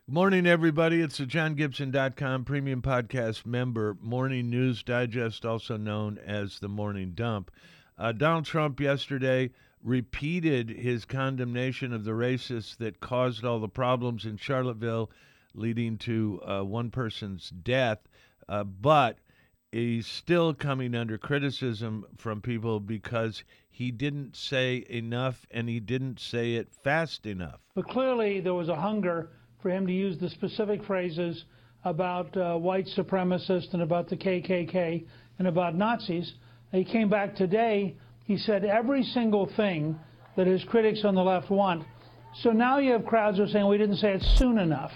Morning, everybody. It's the JohnGibson.com premium podcast member Morning News Digest, also known as the Morning Dump. Donald Trump yesterday repeated his condemnation of the racists that caused all the problems in Charlottesville, leading to one person's death. But he's still coming under criticism from people because he didn't say enough and he didn't say it fast enough. But clearly there was a hunger for him to use the specific phrases about white supremacists and about the KKK and about Nazis. He came back today, he said every single thing that his critics on the left want. So now you have crowds who are saying we didn't say it soon enough.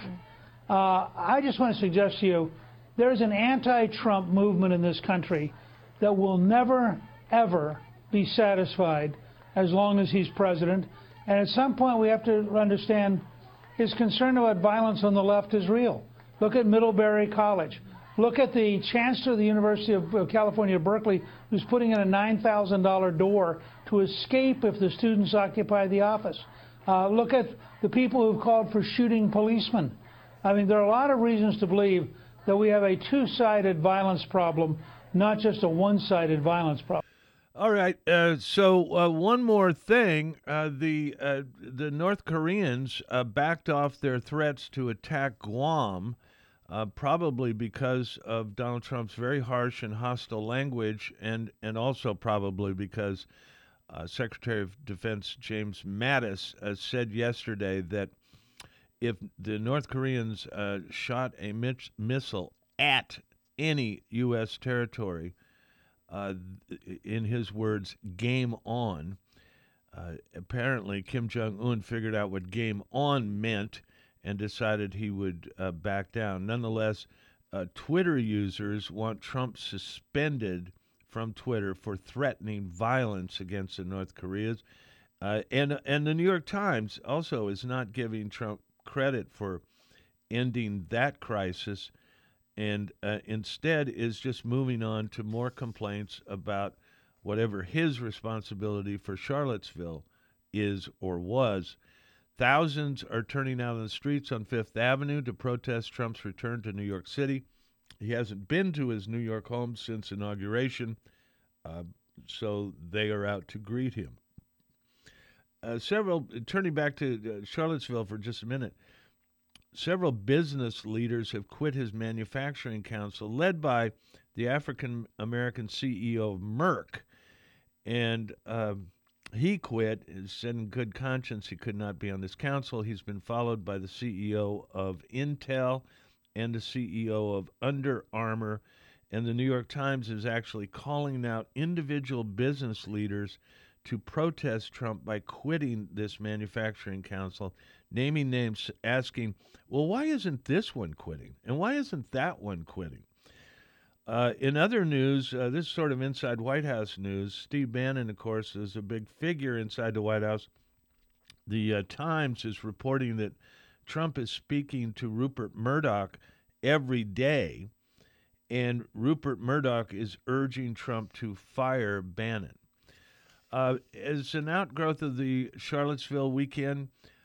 I just want to suggest to you, there's an anti-Trump movement in this country that will never, ever be satisfied as long as he's president. And at some point we have to understand his concern about violence on the left is real. Look at Middlebury College. Look at the chancellor of the University of California, Berkeley, who's putting in a $9,000 door to escape if the students occupy the office. Look at the people who've called for shooting policemen. I mean, there are a lot of reasons to believe that we have a two-sided violence problem, not just a one-sided violence problem. All right. So one more thing: the North Koreans backed off their threats to attack Guam, probably because of Donald Trump's very harsh and hostile language, and also probably because Secretary of Defense James Mattis said yesterday that if the North Koreans shot a missile at any U.S. territory, in his words, game on. Apparently, Kim Jong-un figured out what game on meant and decided he would back down. Nonetheless, Twitter users want Trump suspended from Twitter for threatening violence against the North Koreans. And the New York Times also is not giving Trump credit for ending that crisis, and instead is just moving on to more complaints about whatever his responsibility for Charlottesville is or was. Thousands are turning out on the streets on Fifth Avenue to protest Trump's return to New York City. He hasn't been to his New York home since inauguration, so they are out to greet him. Turning back to Charlottesville for just a minute, several business leaders have quit his manufacturing council, led by the African American CEO of Merck. And he quit, said in good conscience he could not be on this council. He's been followed by the CEO of Intel and the CEO of Under Armour. And the New York Times is actually calling out individual business leaders to protest Trump by quitting this manufacturing council, naming names, asking, well, why isn't this one quitting? And why isn't that one quitting? In other news, this is sort of inside White House news. Steve Bannon, of course, is a big figure inside the White House. The Times is reporting that Trump is speaking to Rupert Murdoch every day, and Rupert Murdoch is urging Trump to fire Bannon. As an outgrowth of the Charlottesville weekend,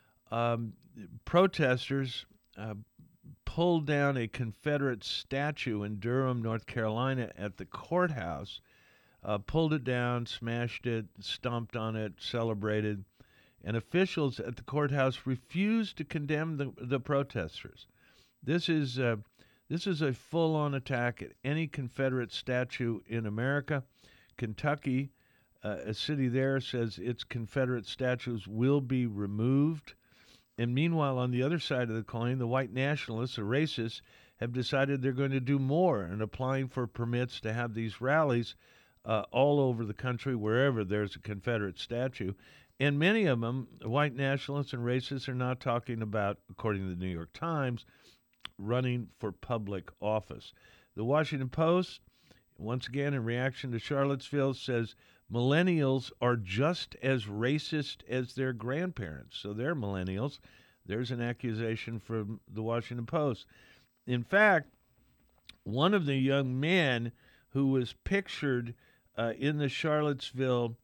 protesters pulled down a Confederate statue in Durham, North Carolina at the courthouse, pulled it down, smashed it, stomped on it, celebrated, and officials at the courthouse refused to condemn the protesters. This is a full-on attack at any Confederate statue in America. Kentucky, a city there, says its Confederate statues will be removed. And meanwhile, on the other side of the coin, the white nationalists, the racists, have decided they're going to do more and applying for permits to have these rallies all over the country, wherever there's a Confederate statue. And many of them, white nationalists and racists, are now talking about, according to the New York Times, running for public office. The Washington Post, once again in reaction to Charlottesville, says millennials are just as racist as their grandparents. So they're millennials. There's an accusation from the Washington Post. In fact, one of the young men who was pictured in the Charlottesville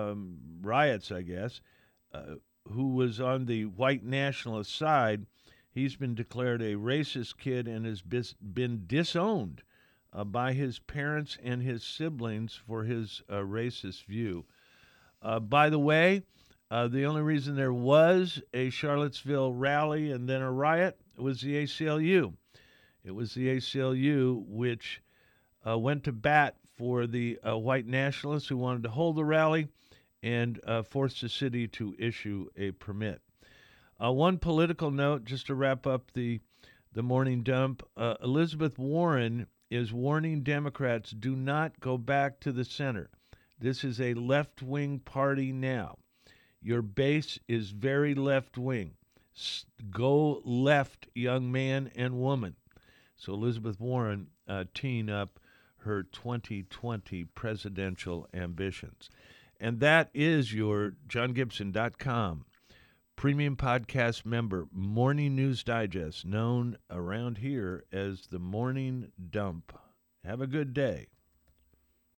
riots, I guess, who was on the white nationalist side, He's been declared a racist kid and has been disowned by his parents and his siblings for his racist view. By the way, the only reason there was a Charlottesville rally and then a riot was the ACLU. It was the ACLU which went to bat for the white nationalists who wanted to hold the rally and forced the city to issue a permit. One political note, just to wrap up the morning dump, Elizabeth Warren is warning Democrats, do not go back to the center. This is a left-wing party now. Your base is very left-wing. Go left, young man and woman. So Elizabeth Warren teeing up her 2020 presidential ambitions. And that is your JohnGibson.com premium podcast member Morning News Digest, known around here as the Morning Dump. Have a good day.